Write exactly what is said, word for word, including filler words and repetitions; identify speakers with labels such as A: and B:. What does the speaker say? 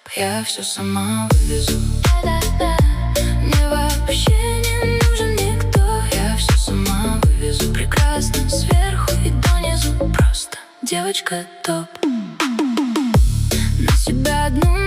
A: Я все сама вывезу. Мне вообще не нужен никто. Я все сама вывезу. Прекрасно сверху и донизу. Просто девочка топ. На себя одну